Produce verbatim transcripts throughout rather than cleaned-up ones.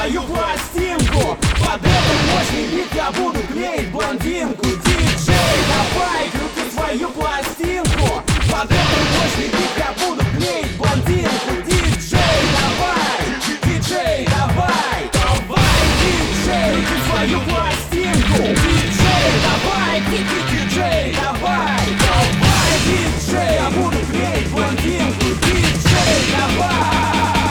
свою пластинку. Под этот мощный бит я буду клеить блондинку. Диджей, давай, крути свою пластинку. Под этот мощный бит я буду клеить блондинку. Диджей, давай, диджей, давай, давай, диджей, крути свою пластинку. Диджей, давай, диджей, давай, давай, диджей, я буду клеить блондинку. Диджей, давай.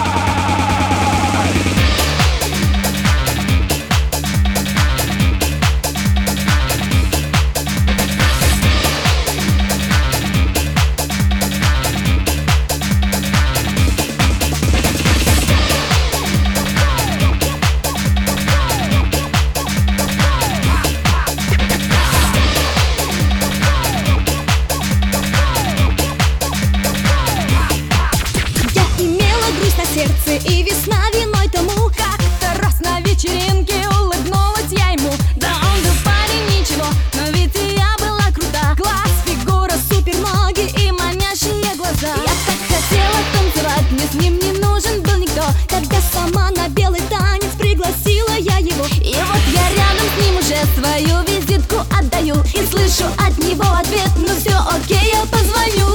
Сердце и весна виной тому. Как-то раз на вечеринке улыбнулась я ему. Да он был парень ничего, но ведь и я была крута. Класс, фигура, супер ноги и манящие глаза. Я так хотела танцевать, мне с ним не нужен был никто. Когда сама на белый танец пригласила я его. И вот я рядом с ним уже свою визитку отдаю. И слышу от него ответ: ну все окей, я позвоню.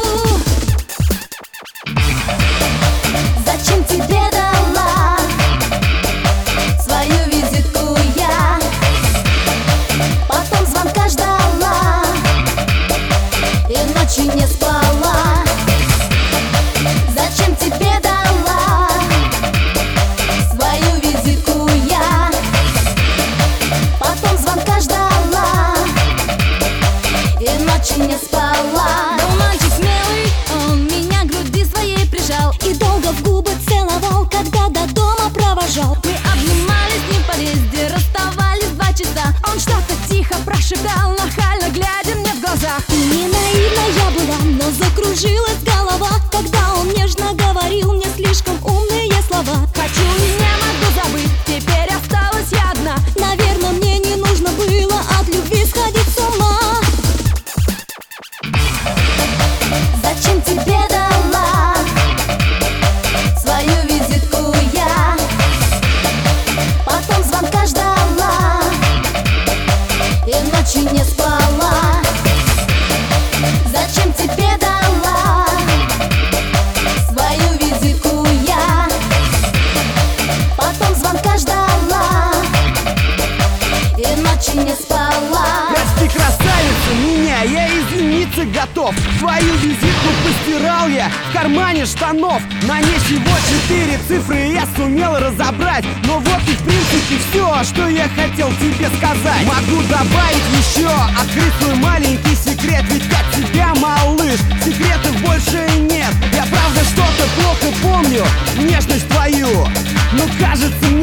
Зачем тебе дала свою визитку я? Потом звонка ждала и ночью не спала. Зачем тебе дала свою визитку я? Потом звонка ждала и ночью не спала. Был мальчик смелый, он меня к груди своей прижал и долго в губы целовал, когда до дома провожал. Мы обнимались не в подъезде, расставались два часа. Он что-то тихо прошептал, нахально глядя мне в глаза. И не наивна я была, но закружилась голова, когда он нежно говорил мне слишком умные слова. Хочу и не могу забыть, теперь осталась я одна. Наверное, мне не нужно было от любви сходить с ума. Зачем тебе дала свою визитку я? Потом звонка ждала и ночью не спала. Зачем тебе дала свою визитку я? Потом звонка ждала и ночью не спала. Прости, красавица, меня, я извиниться готов. Твою визитку постирал я в кармане штанов. На ней всего четыре цифры я сумел разобрать. Но вот и в принципе все, что я хотел тебе сказать. Могу добавить еще, открыть свой маленький секрет. Ведь от тебя, малыш, секретов больше нет. Я правда что-то плохо помню, нежность твою, но кажется